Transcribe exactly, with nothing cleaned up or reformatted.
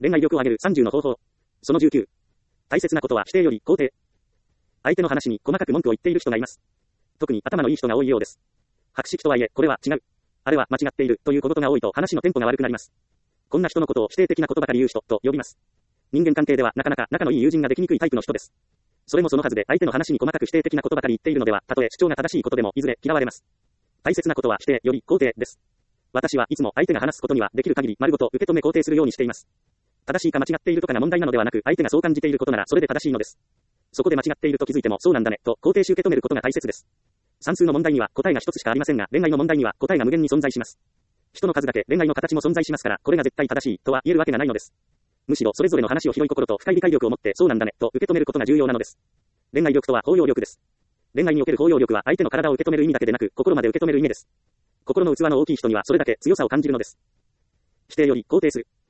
恋愛力を上げるさんじゅうの方法。そのじゅうきゅう。大切なことは否定より肯定。相手の話に細かく文句を言っている人がいます。特に頭のいい人が多いようです。博識とはいえ、これは違う。あれは間違っているという小言が多いと話のテンポが悪くなります。こんな人のことを否定的なことばかり言う人と呼びます。人間関係ではなかなか仲のいい友人ができにくいタイプの人です。それもそのはずで相手の話に細かく否定的なことばかり言っているのでは、たとえ主張が正しいことでもいずれ嫌われます。大切なことは否定より肯定です。私はいつも相手が話すことにはできる限り丸ごと受け止め肯定するようにしています。正しいか間違っているとかが問題なのではなく、相手がそう感じていることならそれで正しいのです。そこで間違っていると気づいてもそうなんだねと肯定し受け止めることが大切です。算数の問題には答えが一つしかありませんが、恋愛の問題には答えが無限に存在します。人の数だけ恋愛の形も存在しますから、これが絶対正しいとは言えるわけがないのです。むしろそれぞれの話を広い心と深い理解力を持ってそうなんだねと受け止めることが重要なのです。恋愛力とは包容力です。恋愛における包容力は相手の体を受け止める意味だけでなく、心まで受け止める意味です。心の器の大きい人にはそれだけ強さを感じるのです。否定より肯定する。